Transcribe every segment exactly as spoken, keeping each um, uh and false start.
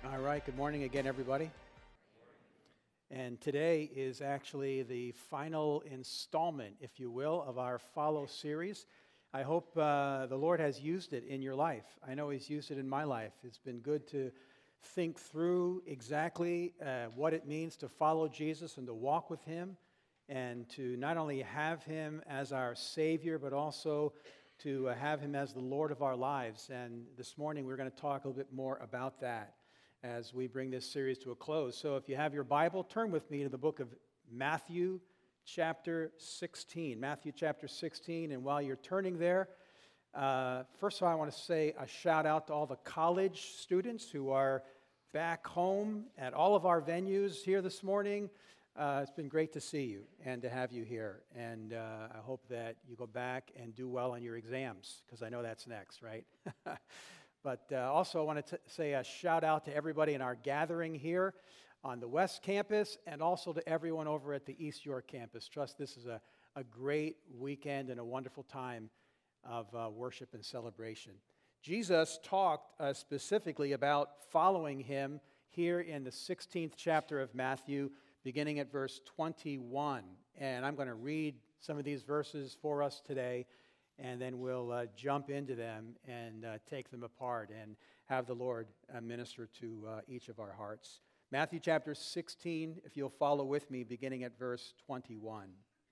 All right, good morning again, everybody. And today is actually the final installment, if you will, of our Follow series. I hope uh, the Lord has used it in your life. I know He's used it in my life. It's been good to think through exactly uh, what it means to follow Jesus and to walk with Him, and to not only have Him as our Savior, but also to uh, have Him as the Lord of our lives. And this morning we're going to talk a little bit more about that as we bring this series to a close. So if you have your Bible, turn with me to the book of Matthew chapter sixteen. Matthew chapter sixteen, and while you're turning there, uh, first of all, I want to say a shout out to all the college students who are back home at all of our venues here this morning. Uh, it's been great to see you and to have you here, and uh, I hope that you go back and do well on your exams, because I know that's next, right? But uh, also I want to t- say a shout out to everybody in our gathering here on the West Campus, and also to everyone over at the East York Campus. Trust this is a, a great weekend and a wonderful time of uh, worship and celebration. Jesus talked uh, specifically about following Him here in the sixteenth chapter of Matthew, beginning at verse twenty-one. And I'm going to read some of these verses for us today, and then we'll uh, jump into them and uh, take them apart and have the Lord uh, minister to uh, each of our hearts. Matthew chapter sixteen, if you'll follow with me, beginning at verse twenty-one.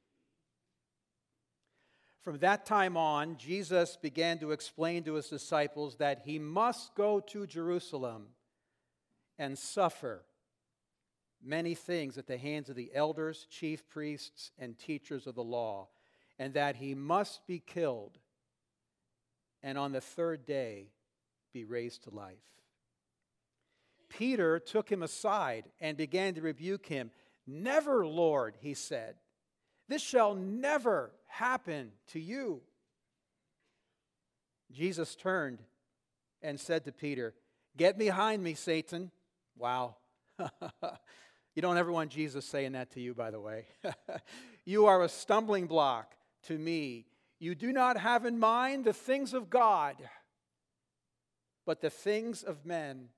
From that time on, Jesus began to explain to His disciples that He must go to Jerusalem and suffer many things at the hands of the elders, chief priests, and teachers of the law, and that He must be killed, and on the third day be raised to life. Peter took Him aside and began to rebuke Him. "Never, Lord," he said, "this shall never happen to you." Jesus turned and said to Peter, "Get behind me, Satan." Wow. You don't ever want Jesus saying that to you, by the way. "You are a stumbling block to me. You do not have in mind the things of God, but the things of men."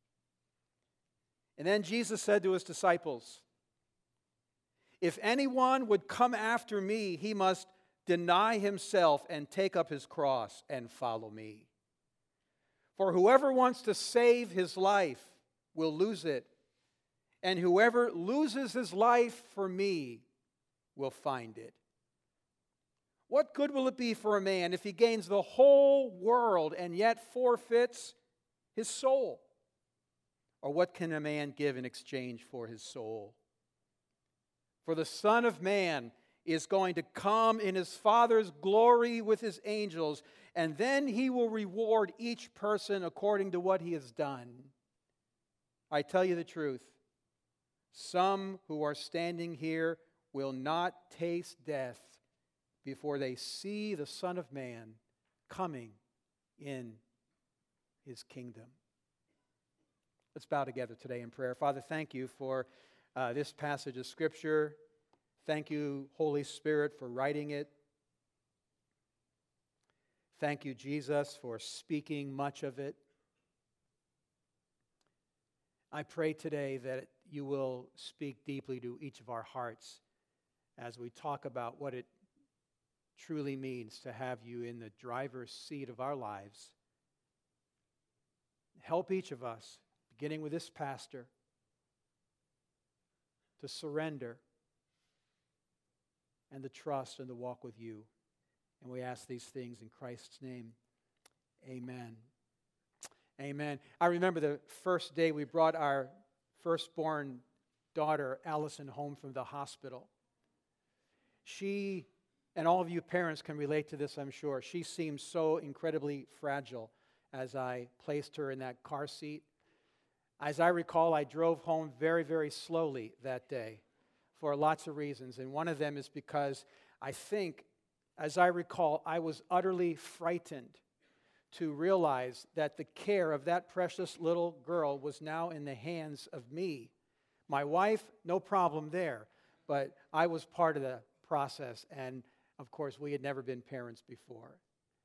And then Jesus said to His disciples, "If anyone would come after me, he must deny himself and take up his cross and follow me. For whoever wants to save his life will lose it, and whoever loses his life for me will find it. What good will it be for a man if he gains the whole world and yet forfeits his soul? Or what can a man give in exchange for his soul? For the Son of Man is going to come in His Father's glory with His angels, and then He will reward each person according to what he has done. I tell you the truth, some who are standing here will not taste death before they see the Son of Man coming in His kingdom." Let's bow together today in prayer. Father, thank You for uh, this passage of Scripture. Thank You, Holy Spirit, for writing it. Thank You, Jesus, for speaking much of it. I pray today that You will speak deeply to each of our hearts as we talk about what it truly means to have You in the driver's seat of our lives. Help each of us, beginning with this pastor, to surrender and to trust and to walk with You. And we ask these things in Christ's name. Amen. Amen. I remember the first day we brought our firstborn daughter, Allison, home from the hospital. She, and all of you parents can relate to this, I'm sure, she seemed so incredibly fragile as I placed her in that car seat. As I recall, I drove home very, very slowly that day for lots of reasons. And one of them is because I think, as I recall, I was utterly frightened to realize that the care of that precious little girl was now in the hands of me. My wife, no problem there, but I was part of the process, and of course, we had never been parents before.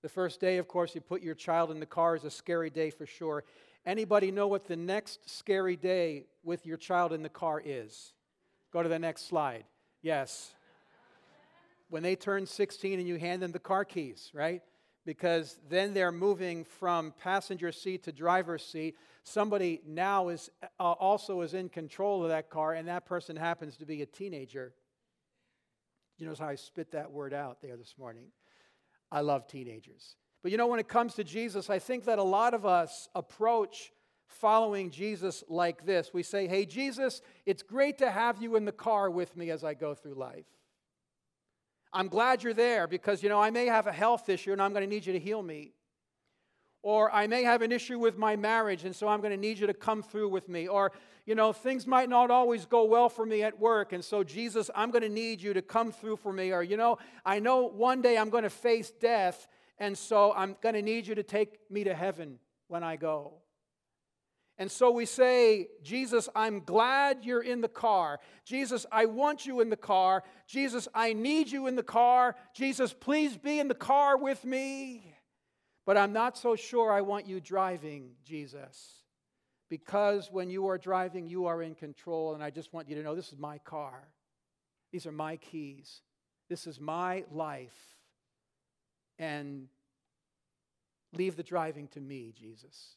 The first day, of course, you put your child in the car is a scary day for sure. Anybody know what the next scary day with your child in the car is? Go to the next slide. Yes. When they turn sixteen and you hand them the car keys, right? Because then they're moving from passenger seat to driver's seat. Somebody now is uh, also is in control of that car, and that person happens to be a teenager. You notice how I spit that word out there this morning? I love teenagers. But you know, when it comes to Jesus, I think that a lot of us approach following Jesus like this. We say, hey, Jesus, it's great to have you in the car with me as I go through life. I'm glad you're there because, you know, I may have a health issue and I'm going to need you to heal me. Or I may have an issue with my marriage and so I'm going to need you to come through with me. Or, you know, things might not always go well for me at work and so, Jesus, I'm going to need you to come through for me. Or, you know, I know one day I'm going to face death and so I'm going to need you to take me to heaven when I go. And so we say, Jesus, I'm glad you're in the car. Jesus, I want you in the car. Jesus, I need you in the car. Jesus, please be in the car with me. But I'm not so sure I want you driving, Jesus. Because when you are driving, you are in control. And I just want you to know this is my car. These are my keys. This is my life. And leave the driving to me, Jesus.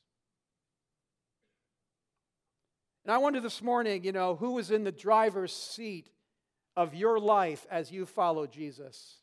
And I wonder this morning, you know, who is in the driver's seat of your life as you follow Jesus?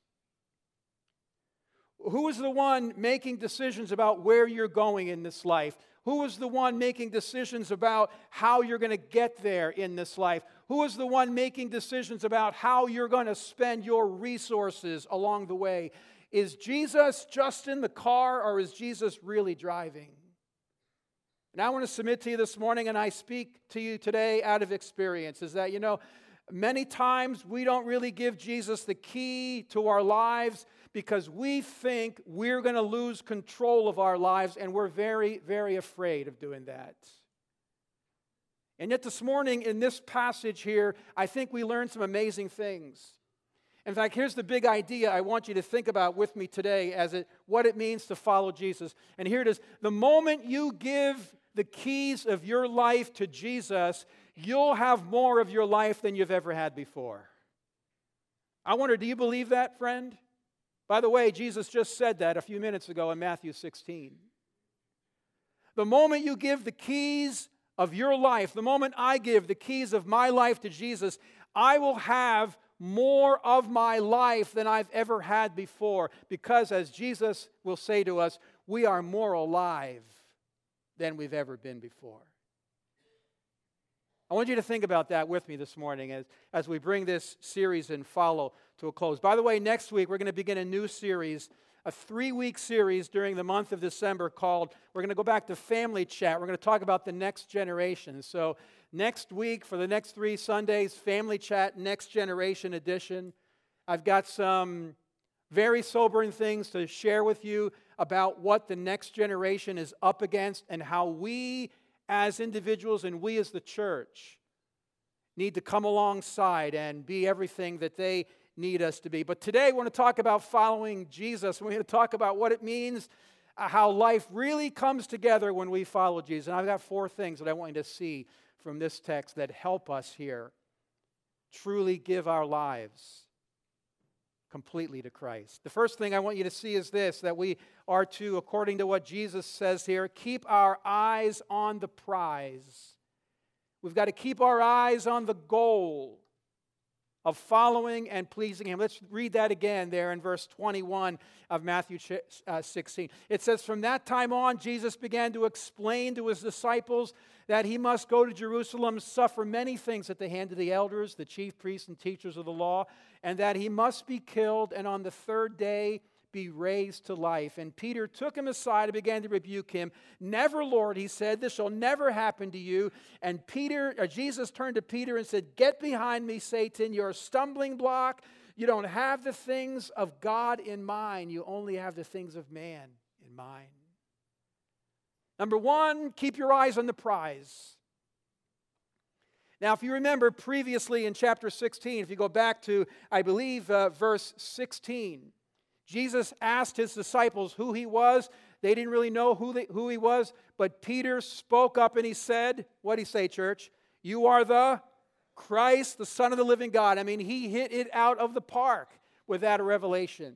Who is the one making decisions about where you're going in this life? Who is the one making decisions about how you're going to get there in this life? Who is the one making decisions about how you're going to spend your resources along the way? Is Jesus just in the car or is Jesus really driving? And I want to submit to you this morning, and I speak to you today out of experience, is that, you know, many times we don't really give Jesus the key to our lives because we think we're going to lose control of our lives, and we're very, very afraid of doing that. And yet this morning in this passage here, I think we learn some amazing things. In fact, here's the big idea I want you to think about with me today as it what it means to follow Jesus. And here it is. The moment you give the keys of your life to Jesus, you'll have more of your life than you've ever had before. I wonder, do you believe that, friend? By the way, Jesus just said that a few minutes ago in Matthew sixteen. The moment you give the keys of your life, the moment I give the keys of my life to Jesus, I will have more of my life than I've ever had before. Because as Jesus will say to us, we are more alive than we've ever been before. I want you to think about that with me this morning as, as we bring this series and follow to a close. By the way, next week we're going to begin a new series, a three-week series during the month of December called, we're going to go back to Family Chat. We're going to talk about the next generation. So next week, for the next three Sundays, Family Chat, Next Generation Edition. I've got some very sobering things to share with you about what the next generation is up against and how we as individuals and we as the church need to come alongside and be everything that they need us to be. But today we're going to talk about following Jesus. We're going to talk about what it means, uh, how life really comes together when we follow Jesus. And I've got four things that I want you to see from this text that help us here truly give our lives completely to Christ. The first thing I want you to see is this, that we are to, according to what Jesus says here, keep our eyes on the prize. We've got to keep our eyes on the goal of following and pleasing Him. Let's read that again there in verse twenty-one of Matthew sixteen. It says, from that time on, Jesus began to explain to His disciples that He must go to Jerusalem, suffer many things at the hand of the elders, the chief priests and teachers of the law, and that He must be killed and on the third day be raised to life. And Peter took Him aside and began to rebuke Him. Never, Lord, he said, this shall never happen to you. And Peter, or Jesus turned to Peter and said, get behind me, Satan, you're a stumbling block. You don't have the things of God in mind. You only have the things of man in mind. Number one, keep your eyes on the prize. Now, if you remember previously in chapter sixteen, if you go back to, I believe, uh, verse sixteen, Jesus asked his disciples who he was. They didn't really know who, they, who he was, but Peter spoke up and he said, what did he say, church? You are the Christ, the Son of the living God. I mean, he hit it out of the park with that revelation.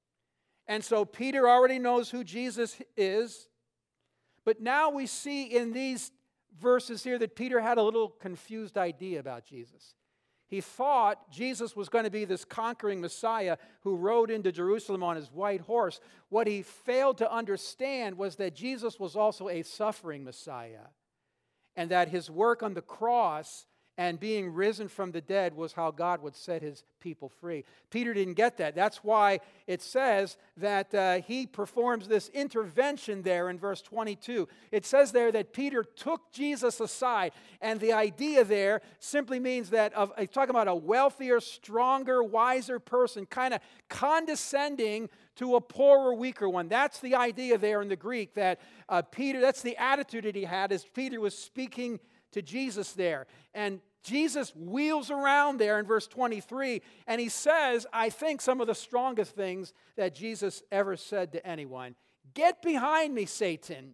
And so Peter already knows who Jesus is. But now we see in these verses here that Peter had a little confused idea about Jesus. He thought Jesus was going to be this conquering Messiah who rode into Jerusalem on his white horse. What he failed to understand was that Jesus was also a suffering Messiah, and that his work on the cross and being risen from the dead was how God would set his people free. Peter didn't get that. That's why it says that uh, he performs this intervention there in verse twenty-two. It says there that Peter took Jesus aside. And the idea there simply means that, of, he's talking about a wealthier, stronger, wiser person, kind of condescending to a poorer, weaker one. That's the idea there in the Greek, that uh, Peter, that's the attitude that he had as Peter was speaking to Jesus there. And Jesus wheels around there in verse twenty-three, and he says, I think, some of the strongest things that Jesus ever said to anyone. Get behind me, Satan.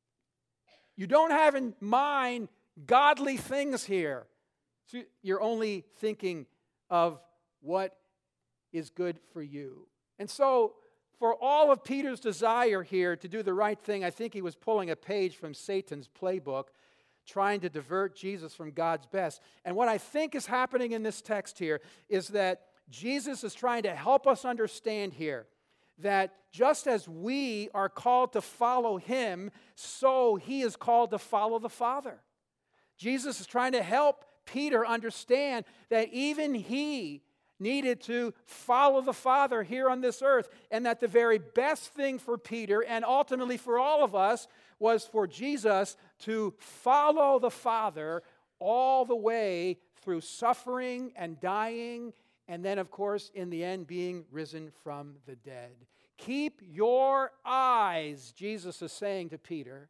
You don't have in mind godly things here. So you're only thinking of what is good for you. And so, for all of Peter's desire here to do the right thing, I think he was pulling a page from Satan's playbook, trying to divert Jesus from God's best. And what I think is happening in this text here is that Jesus is trying to help us understand here that just as we are called to follow him, so he is called to follow the Father. Jesus is trying to help Peter understand that even he needed to follow the Father here on this earth, and that the very best thing for Peter and ultimately for all of us was for Jesus to follow the Father all the way through suffering and dying, and then, of course, in the end, being risen from the dead. Keep your eyes, Jesus is saying to Peter,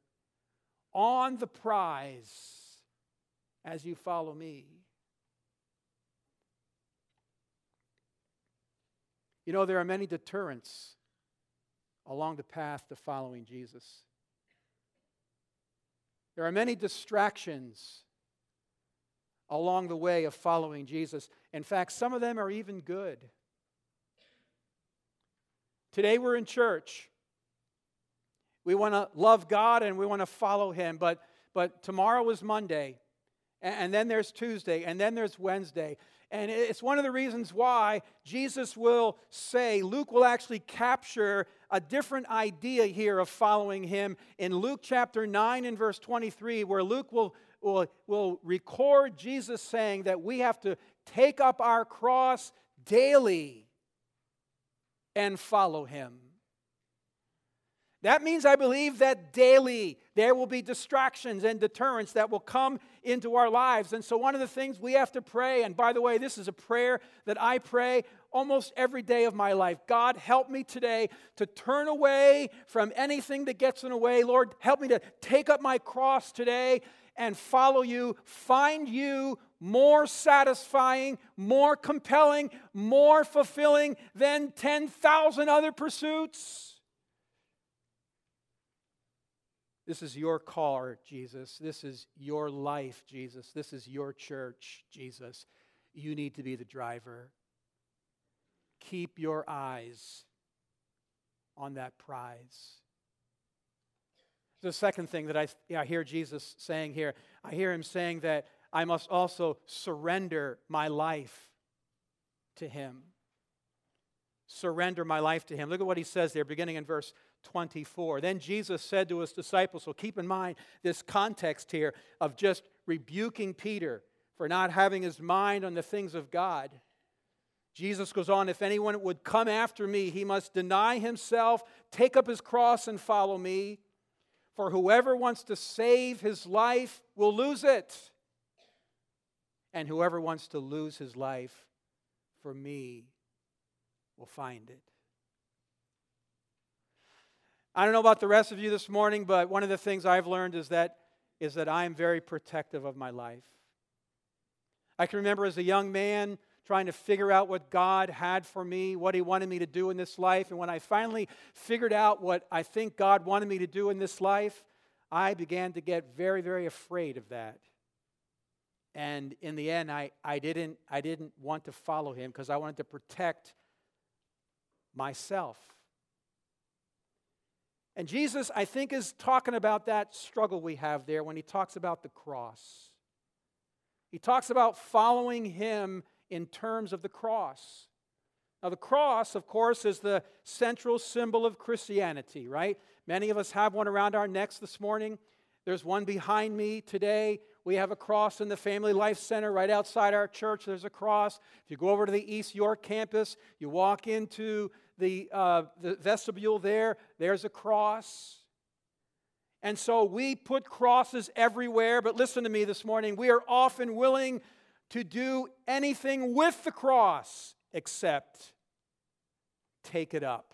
on the prize as you follow me. You know, there are many deterrents along the path to following Jesus. There are many distractions along the way of following Jesus. In fact, some of them are even good. Today we're in church. We want to love God and we want to follow him, but, but tomorrow is Monday, and, and then there's Tuesday, and then there's Wednesday. And it's one of the reasons why Jesus will say, Luke will actually capture a different idea here of following him in Luke chapter nine and verse twenty-three, where Luke will, will, will record Jesus saying that we have to take up our cross daily and follow him. That means, I believe, that daily there will be distractions and deterrents that will come into our lives. And so one of the things we have to pray, and by the way, this is a prayer that I pray almost every day of my life. God, help me today to turn away from anything that gets in the way. Lord, help me to take up my cross today and follow you, find you more satisfying, more compelling, more fulfilling than ten thousand other pursuits. This is your car, Jesus. This is your life, Jesus. This is your church, Jesus. You need to be the driver. Keep your eyes on that prize. The second thing that I, I hear Jesus saying here, I hear him saying that I must also surrender my life to him. Surrender my life to him. Look at what he says there, beginning in verse twenty-four. Then Jesus said to his disciples, so keep in mind this context here of just rebuking Peter for not having his mind on the things of God. Jesus goes on, if anyone would come after me, he must deny himself, take up his cross and follow me. For whoever wants to save his life will lose it. And whoever wants to lose his life for me will find it. I don't know about the rest of you this morning, but one of the things I've learned is that, is that I am very protective of my life. I can remember as a young man trying to figure out what God had for me, what He wanted me to do in this life. And when I finally figured out what I think God wanted me to do in this life, I began to get very, very afraid of that. And in the end, I, I, didn't, I didn't want to follow Him because I wanted to protect myself. And Jesus, I think, is talking about that struggle we have there when He talks about the cross. He talks about following Him in terms of the cross. Now, the cross, of course, is the central symbol of Christianity, right? Many of us have one around our necks this morning. There's one behind me today. We have a cross in the Family Life Center right outside our church. There's a cross. If you go over to the East York campus, you walk into the, uh, the vestibule there, there's a cross. And so we put crosses everywhere, but listen to me this morning. We are often willing to do anything with the cross except take it up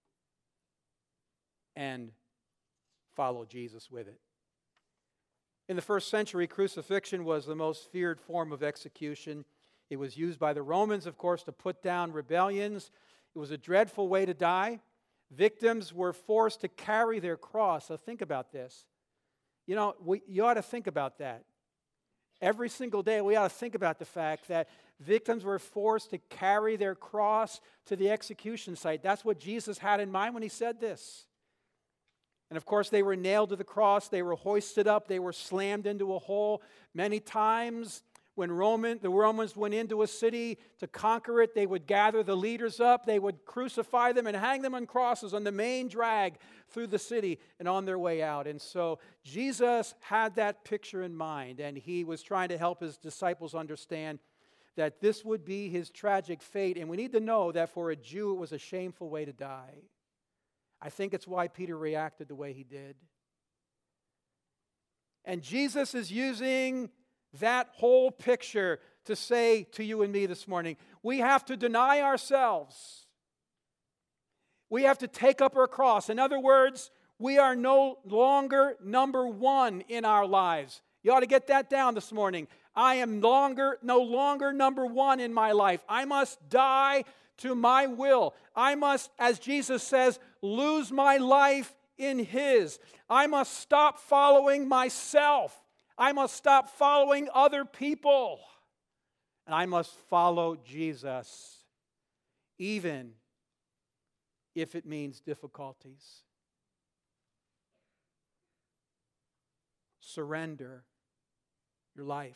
and follow Jesus with it. In the first century, crucifixion was the most feared form of execution. It was used by the Romans, of course, to put down rebellions. It was a dreadful way to die. Victims were forced to carry their cross. So think about this. You know, we, you ought to think about that. Every single day, we ought to think about the fact that victims were forced to carry their cross to the execution site. That's what Jesus had in mind when He said this. And of course, they were nailed to the cross. They were hoisted up. They were slammed into a hole. Many times, when Roman, the Romans went into a city to conquer it, they would gather the leaders up. They would crucify them and hang them on crosses on the main drag through the city and on their way out. And so Jesus had that picture in mind, and He was trying to help His disciples understand that this would be His tragic fate. And we need to know that for a Jew, it was a shameful way to die. I think it's why Peter reacted the way he did. And Jesus is using that whole picture to say to you and me this morning, we have to deny ourselves. We have to take up our cross. In other words, we are no longer number one in our lives. You ought to get that down this morning. I am longer, no longer number one in my life. I must die to my will. I must, as Jesus says, lose my life in His. I must stop following myself. I must stop following other people. And I must follow Jesus, even if it means difficulties. Surrender your life.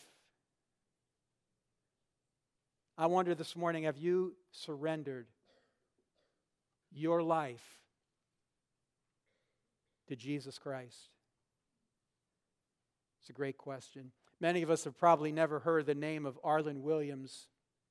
I wonder this morning, have you surrendered your life to Jesus Christ? It's a great question. Many of us have probably never heard the name of Arlen Williams.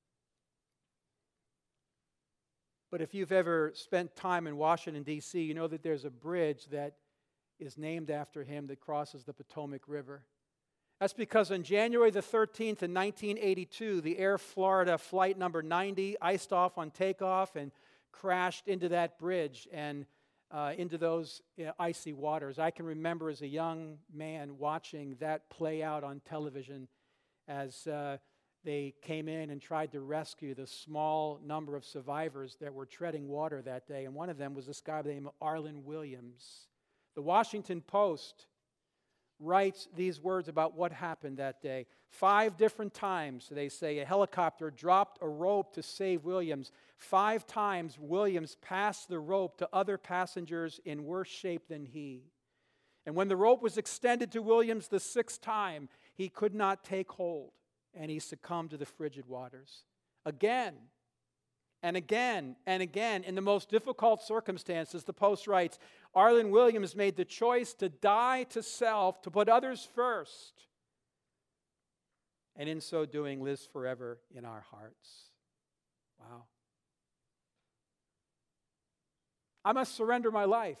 But if you've ever spent time in Washington, D C, you know that there's a bridge that is named after him that crosses the Potomac River. That's because on January the thirteenth in nineteen eighty-two, the Air Florida flight number ninety iced off on takeoff and crashed into that bridge and uh, into those uh, icy waters. I can remember as a young man watching that play out on television as uh, they came in and tried to rescue the small number of survivors that were treading water that day. And one of them was this guy by the name of Arlen Williams. The Washington Post writes these words about what happened that day. Five different times, they say, a helicopter dropped a rope to save Williams. Five times, Williams passed the rope to other passengers in worse shape than he. And when the rope was extended to Williams the sixth time, he could not take hold, and he succumbed to the frigid waters. Again, and again, and again, in the most difficult circumstances, the Post writes, Arlen Williams made the choice to die to self, to put others first, and in so doing lives forever in our hearts. Wow. I must surrender my life.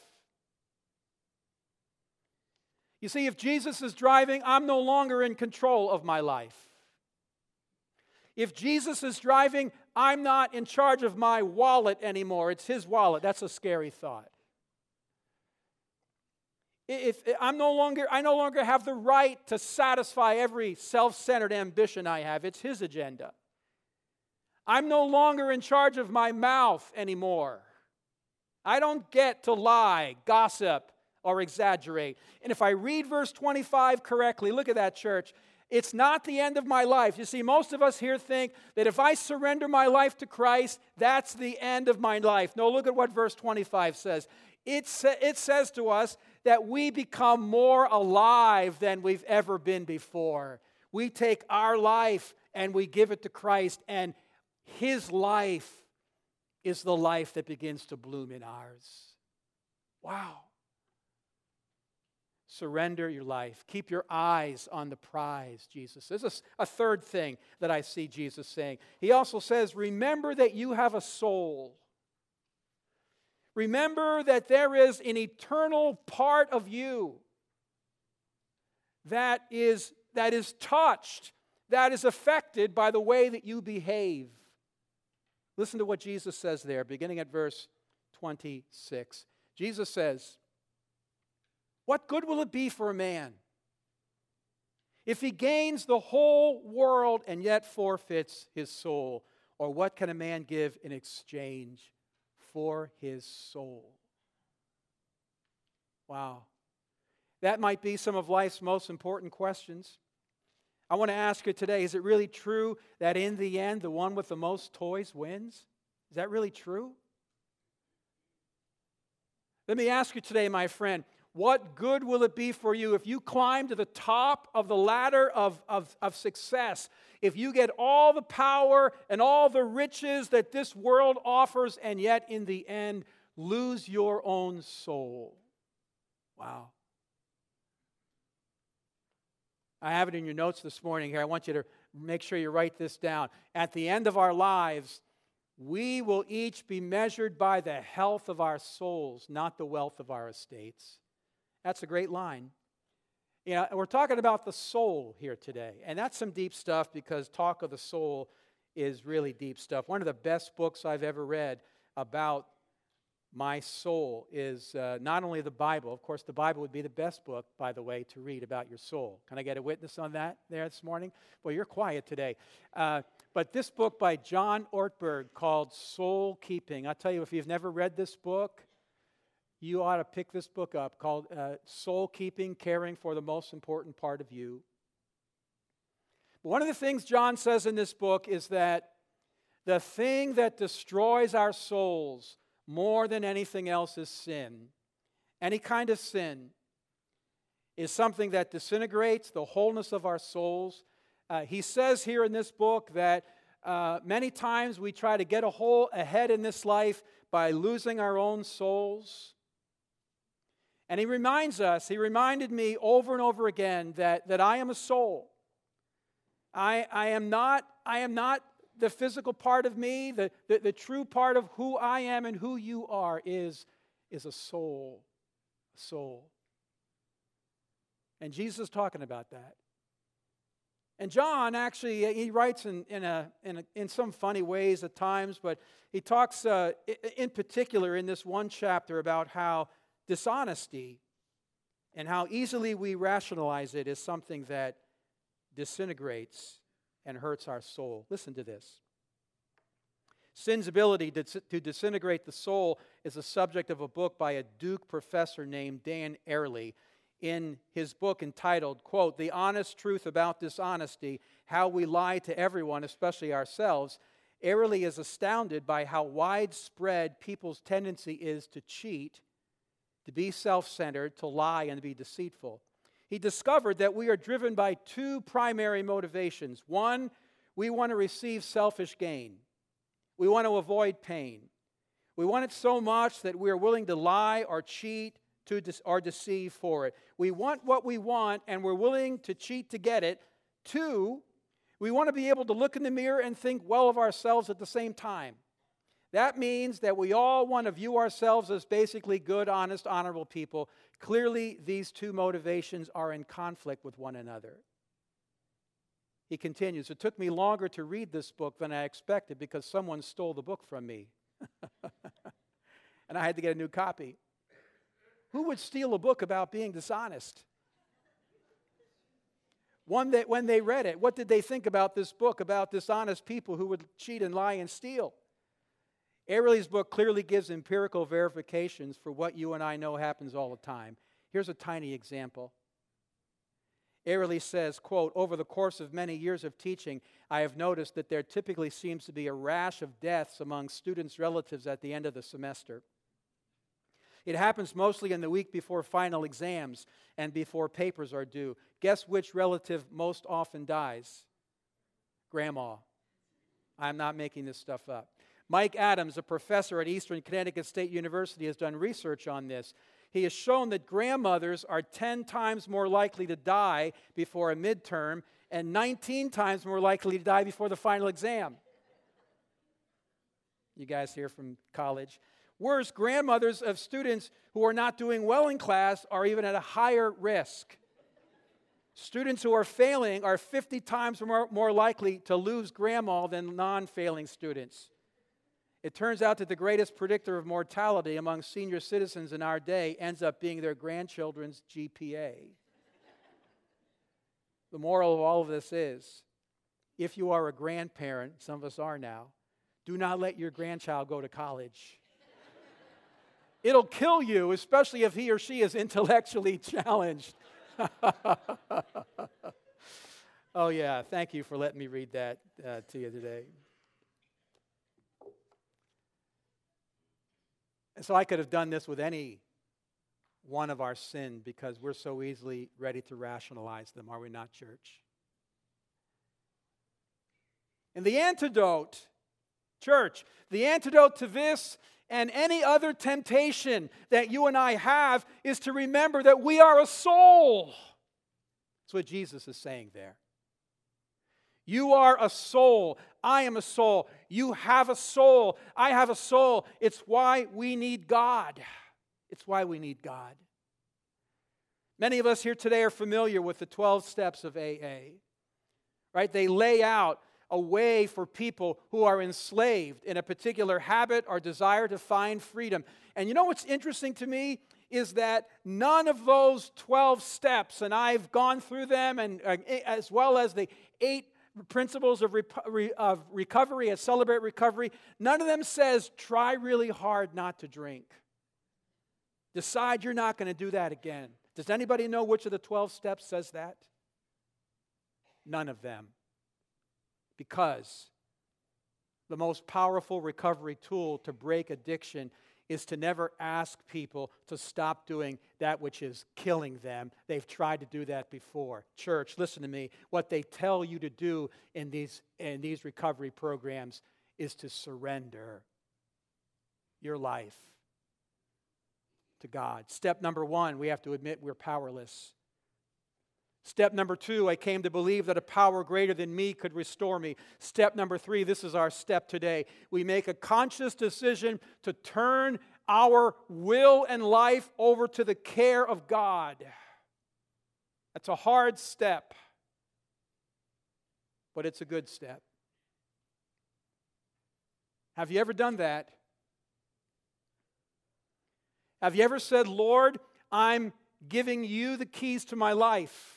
You see, if Jesus is driving, I'm no longer in control of my life. If Jesus is driving, I'm not in charge of my wallet anymore. It's His wallet. That's a scary thought. If I'm no longer, I no longer have the right to satisfy every self-centered ambition I have. It's His agenda. I'm no longer in charge of my mouth anymore. I don't get to lie, gossip, or exaggerate. And if I read verse twenty-five correctly, look at that, church. It's not the end of my life. You see, most of us here think that if I surrender my life to Christ, that's the end of my life. No, look at what verse twenty-five says. It, sa- it says to us that we become more alive than we've ever been before. We take our life and we give it to Christ, and His life is the life that begins to bloom in ours. Wow. Surrender your life. Keep your eyes on the prize, Jesus says. This is a third thing that I see Jesus saying. He also says, remember that you have a soul. Remember that there is an eternal part of you that is, that is touched, that is affected by the way that you behave. Listen to what Jesus says there, beginning at verse twenty-six. Jesus says, what good will it be for a man if he gains the whole world and yet forfeits his soul? Or what can a man give in exchange for his soul? Wow. That might be some of life's most important questions. I want to ask you today, is it really true that in the end, the one with the most toys wins? Is that really true? Let me ask you today, my friend, what good will it be for you if you climb to the top of the ladder of, of, of success, if you get all the power and all the riches that this world offers, and yet in the end lose your own soul? Wow. I have it in your notes this morning here. I want you to make sure you write this down. At the end of our lives, we will each be measured by the health of our souls, not the wealth of our estates. That's a great line. You know, we're talking about the soul here today, and that's some deep stuff because talk of the soul is really deep stuff. One of the best books I've ever read about my soul is uh, not only the Bible. Of course, the Bible would be the best book, by the way, to read about your soul. Can I get a witness on that there this morning? Well, you're quiet today. Uh, but this book by John Ortberg called Soul Keeping. I'll tell you, if you've never read this book, you ought to pick this book up called uh, Soul Keeping, Caring for the Most Important Part of You. One of the things John says in this book is that the thing that destroys our souls more than anything else is sin. Any kind of sin is something that disintegrates the wholeness of our souls. Uh, he says here in this book that uh, many times we try to get a whole ahead in this life by losing our own souls. And he reminds us, he reminded me over and over again that, that I am a soul. I, I am not, I am not the physical part of me. The, the, the true part of who I am and who you are is, is a soul. A soul. And Jesus is talking about that. And John actually, he writes in, in, a, in, a, in some funny ways at times, but he talks uh, in particular in this one chapter about how dishonesty and how easily we rationalize it is something that disintegrates and hurts our soul. Listen to this. Sin's ability to, to disintegrate the soul is the subject of a book by a Duke professor named Dan Ariely. In his book entitled, quote, The Honest Truth About Dishonesty, How We Lie to Everyone, Especially Ourselves, Ariely is astounded by how widespread people's tendency is to cheat, to be self-centered, to lie, and to be deceitful. He discovered that we are driven by two primary motivations. One, we want to receive selfish gain. We want to avoid pain. We want it so much that we are willing to lie or cheat to de- or deceive for it. We want what we want, and we're willing to cheat to get it. Two, we want to be able to look in the mirror and think well of ourselves at the same time. That means that we all want to view ourselves as basically good, honest, honorable people. Clearly, these two motivations are in conflict with one another. He continues, it took me longer to read this book than I expected because someone stole the book from me. And I had to get a new copy. Who would steal a book about being dishonest? One that when they read it, what did they think about this book, about dishonest people who would cheat and lie and steal? Airley's book clearly gives empirical verifications for what you and I know happens all the time. Here's a tiny example. Airley says, quote, "Over the course of many years of teaching, I have noticed that there typically seems to be a rash of deaths among students' relatives at the end of the semester. It happens mostly in the week before final exams and before papers are due. Guess which relative most often dies? Grandma. I'm not making this stuff up. Mike Adams, a professor at Eastern Connecticut State University, has done research on this. He has shown that grandmothers are ten times more likely to die before a midterm and nineteen times more likely to die before the final exam." You guys here from college? Worse, grandmothers of students who are not doing well in class are even at a higher risk. Students who are failing are fifty times more, more likely to lose grandma than non-failing students. It turns out that the greatest predictor of mortality among senior citizens in our day ends up being their grandchildren's G P A. The moral of all of this is, if you are a grandparent, some of us are now, do not let your grandchild go to college. It'll kill you, especially if he or she is intellectually challenged. Oh yeah, thank you for letting me read that uh, to you today. And so I could have done this with any one of our sin because we're so easily ready to rationalize them, are we not, church? And the antidote, church, the antidote to this and any other temptation that you and I have is to remember that we are a soul. That's what Jesus is saying there. You are a soul. I am a soul. You have a soul. I have a soul. It's why we need God. It's why we need God. Many of us here today are familiar with the twelve steps of A A. Right? They lay out a way for people who are enslaved in a particular habit or desire to find freedom. And you know what's interesting to me is that none of those twelve steps, and I've gone through them, and uh, as well as the eight principles of, rep- of recovery and Celebrate Recovery, none of them says try really hard not to drink. Decide you're not going to do that again. Does anybody know which of the twelve steps says that? None of them. Because the most powerful recovery tool to break addiction is to never ask people to stop doing that which is killing them. They've tried to do that before. Church, listen to me. What they tell you to do in these, in these recovery programs is to surrender your life to God. Step number one, we have to admit we're powerless. Step number two, I came to believe that a power greater than me could restore me. Step number three, this is our step today. We make a conscious decision to turn our will and life over to the care of God. That's a hard step, but it's a good step. Have you ever done that? Have you ever said, Lord, I'm giving you the keys to my life?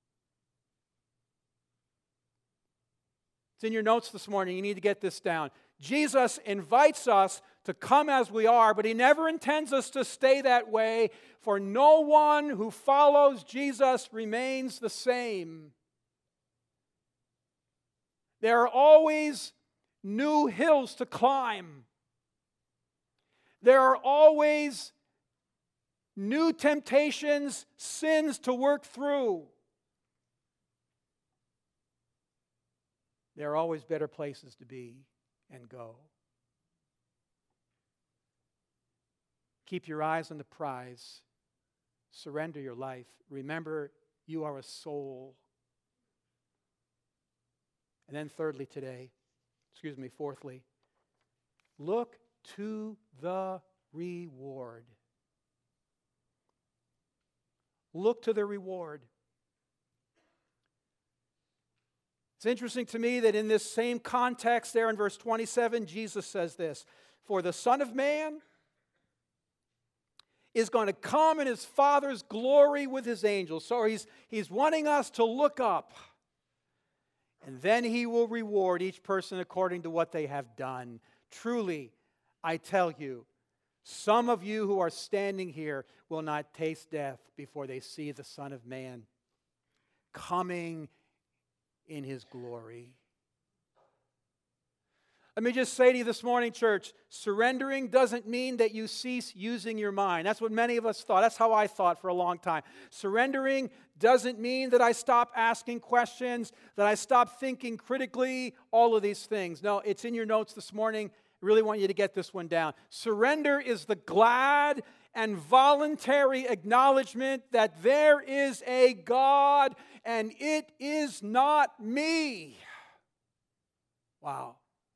It's in your notes this morning. You need to get this down. Jesus invites us to come as we are, but He never intends us to stay that way, for no one who follows Jesus remains the same. There are always new hills to climb. There are always new temptations, sins to work through. There are always better places to be and go. Keep your eyes on the prize. Surrender your life. Remember, you are a soul. And then thirdly today, excuse me, fourthly, look to the reward. Look to the reward. It's interesting to me that in this same context there in verse twenty-seven, Jesus says this, "For the Son of Man is going to come in his Father's glory with his angels. So he's, he's wanting us to look up. And then he will reward each person according to what they have done. Truly, I tell you, some of you who are standing here will not taste death before they see the Son of Man coming in his glory. Let me just say to you this morning, church, surrendering doesn't mean that you cease using your mind. That's what many of us thought. That's how I thought for a long time. Surrendering doesn't mean that I stop asking questions, that I stop thinking critically, all of these things. No, it's in your notes this morning. I really want you to get this one down. Surrender is the glad and voluntary acknowledgement that there is a God and it is not me. Wow.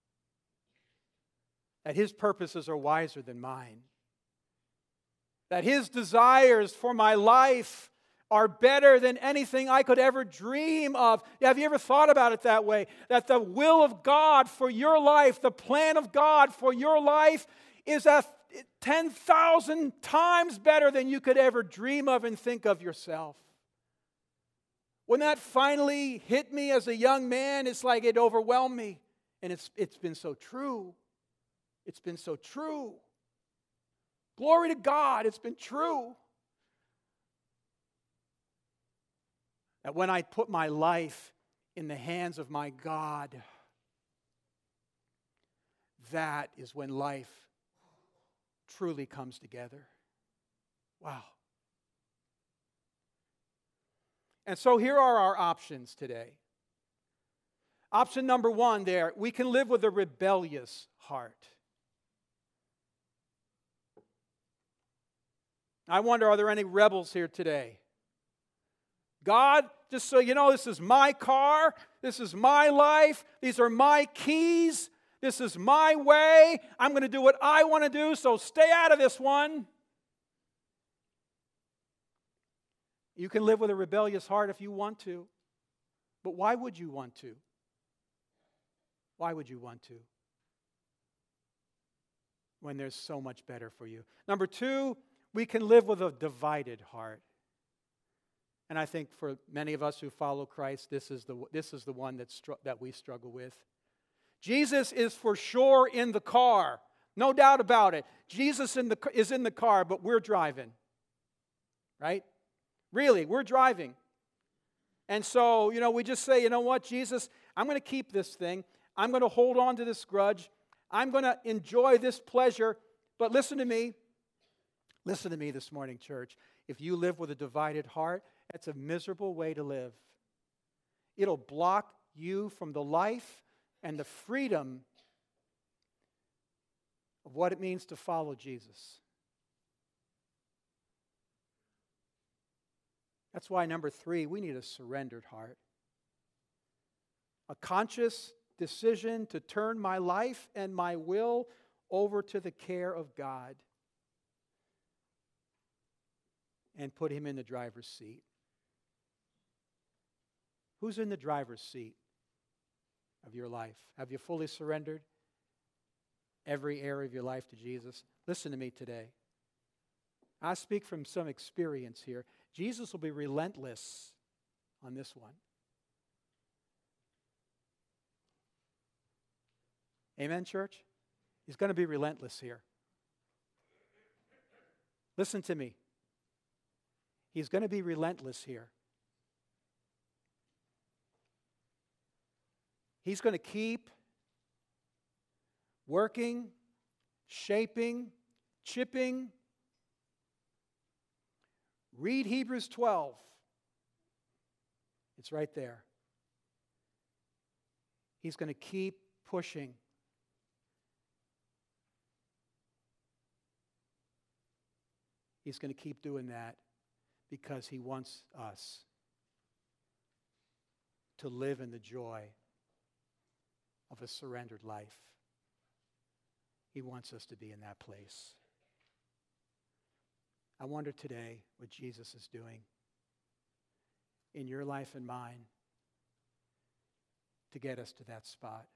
That his purposes are wiser than mine. That his desires for my life are better than anything I could ever dream of. Have you ever thought about it that way? That the will of God for your life, the plan of God for your life is a ten thousand times better than you could ever dream of and think of yourself. When that finally hit me as a young man, it's like it overwhelmed me. And it's, it's been so true. It's been so true. Glory to God, it's been true. That when I put my life in the hands of my God, that is when life truly comes together. Wow. And so here are our options today. Option number one there, we can live with a rebellious heart. I wonder, are there any rebels here today? God, just so you know, this is my car. This is my life. These are my keys. This is my way. I'm going to do what I want to do, so stay out of this one. You can live with a rebellious heart if you want to. But why would you want to? Why would you want to? When there's so much better for you. Number two, we can live with a divided heart. And I think for many of us who follow Christ, this is the, this is the one that, str- that we struggle with. Jesus is for sure in the car. No doubt about it. Jesus in the, is in the car, but we're driving. Right? Really, we're driving. And so, you know, we just say, you know what, Jesus, I'm going to keep this thing. I'm going to hold on to this grudge. I'm going to enjoy this pleasure. But listen to me. Listen to me this morning, church. If you live with a divided heart, that's a miserable way to live. It'll block you from the life and the freedom of what it means to follow Jesus. That's why, number three, we need a surrendered heart. A conscious decision to turn my life and my will over to the care of God and put him in the driver's seat. Who's in the driver's seat of your life? Have you fully surrendered every area of your life to Jesus? Listen to me today. I speak from some experience here. Jesus will be relentless on this one. Amen, church? He's going to be relentless here. Listen to me. He's going to be relentless here. He's going to keep working, shaping, chipping. Read Hebrews twelve. It's right there. He's going to keep pushing. He's going to keep doing that because he wants us to live in the joy of a surrendered life. He wants us to be in that place. I wonder today what Jesus is doing in your life and mine to get us to that spot.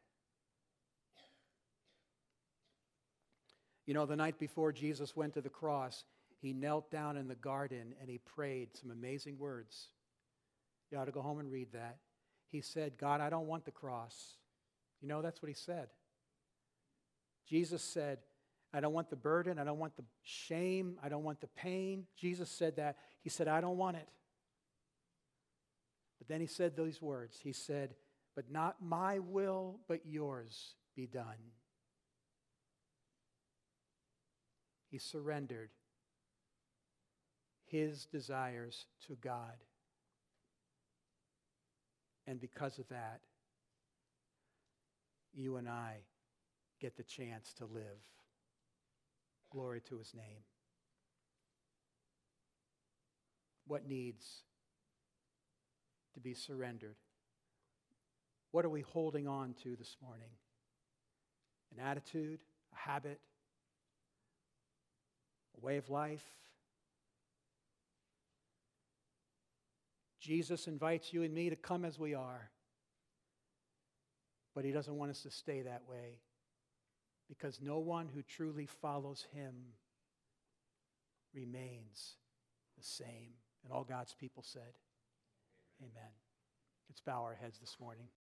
You know, the night before Jesus went to the cross, he knelt down in the garden and he prayed some amazing words. You ought to go home and read that. He said, God, I don't want the cross. You know, that's what he said. Jesus said, I don't want the burden. I don't want the shame. I don't want the pain. Jesus said that. He said, I don't want it. But then he said these words. He said, but not my will, but yours be done. He surrendered his desires to God. And because of that, you and I get the chance to live. Glory to his name. What needs to be surrendered? What are we holding on to this morning? An attitude, a habit, a way of life? Jesus invites you and me to come as we are, but he doesn't want us to stay that way, because no one who truly follows him remains the same. And all God's people said, amen. Let's bow our heads this morning.